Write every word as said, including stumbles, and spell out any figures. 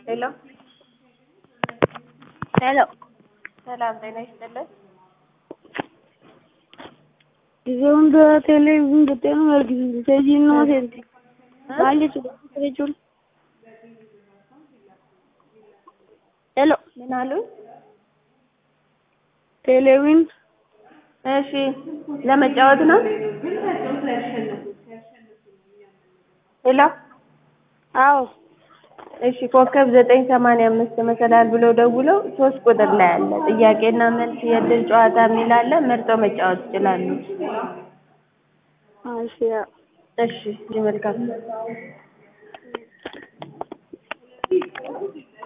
ሄሎ ሄሎ ሰላም ጤና ይስጥልን። ጊዜውን በቴሌቪዥን ገጠኑ ያርግኝ ተጂን ነው ሴንቲ ማለት ነው። ሄሎ ምን አሉ? ቴሌቪዥን እሺ ለመጫወት ነው። ሄሎ አዎ እሺ ኮከብ ዘጠኝ ሰማንያ አምስት መሰላል ብለው ደውለው ሶስት ቁጥር ላይ አለ ጥያቄና መልስ የእድል ጨዋታ የሚል አለ መርጠው መጫወት ይችላሉ። እሺ እሺ መልካም